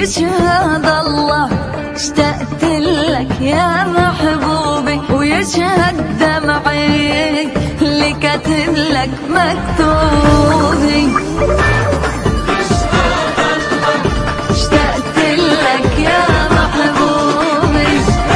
يشهد الله اشتقت لك يا محبوبي، ويشهد دمعي اللي كاتب لك مكتوبي. اشتقت لك يا محبوبي،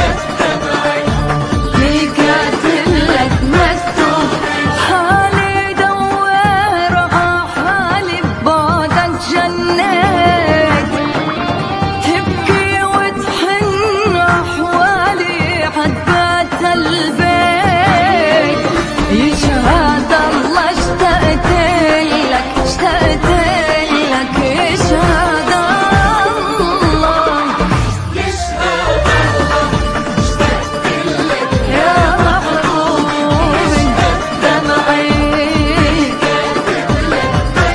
اللي كاتب لك مكتوب. حالي دوّر حالي ببعدك جنيت، تبكي وتحن أحوالي حدات البيت. يشهد الله اشتقت لك اشتقت لك، يشهد الله يشهد الله اشتقت لك يا محبوبي، دمعي كاتب لك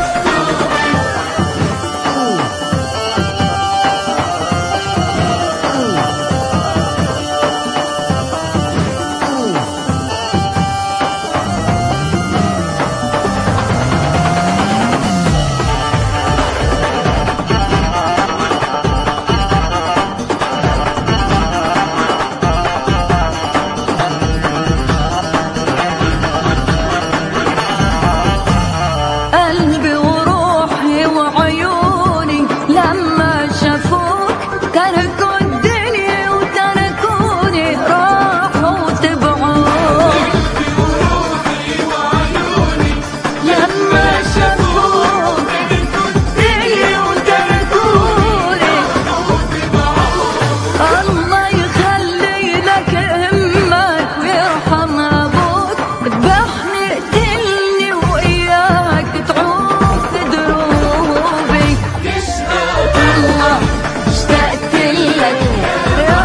قلبي وروحي وعيوني لما شافوك تركوا الدنيا وتركوني راحوا وتبعوك. قلبي وروحي وعيوني لما شافوك تركوا الدنيا وتركوني راحوا وتبعوك. الله يخلي لك امك ويرحم ابوك، اذبحني اقتلني وإياك تعوف دروبي. يشهد الله اشتقت لك يا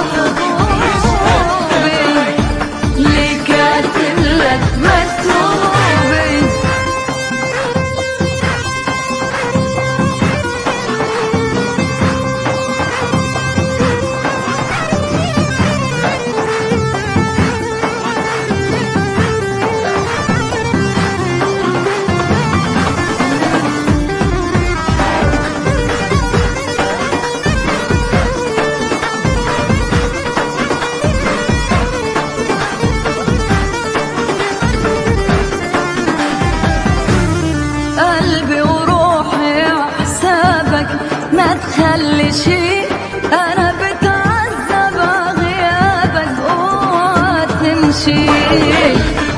محبوبي، اللي كاتب لك مكتوبي. قلبي وروحي وحسابك ما تخلي شي، أنا بتعذب غيابك اوعى تمشي.